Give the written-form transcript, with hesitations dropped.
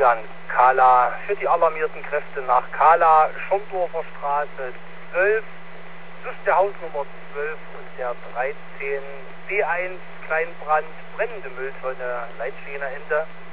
Julian, Kala, für die alarmierten Kräfte nach Kala, Schomdorfer Straße 12, plus der Hausnummer 12 und der 13, B1, Kleinbrand, brennende Mülltonne, Leitschieneende.